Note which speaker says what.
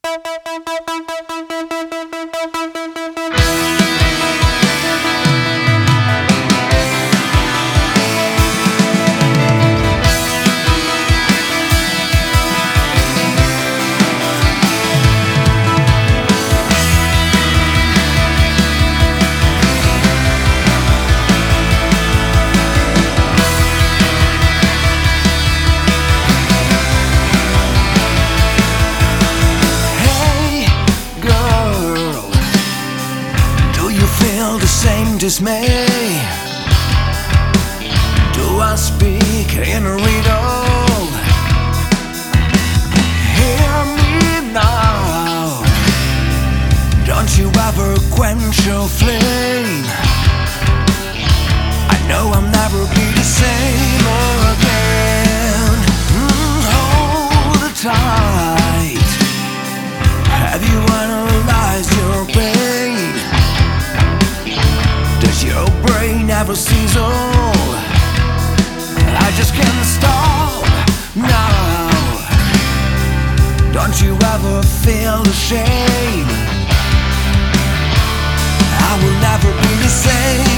Speaker 1: The same dismay. Do I speak in a riddle? Hear me now. Don't you ever quench your flame. I know I'll never be the same again. Hold it tight. Have you analyzed your pain? Your brain never sees all. I just can't stop now. Don't you ever feel the shame? I will never be the same.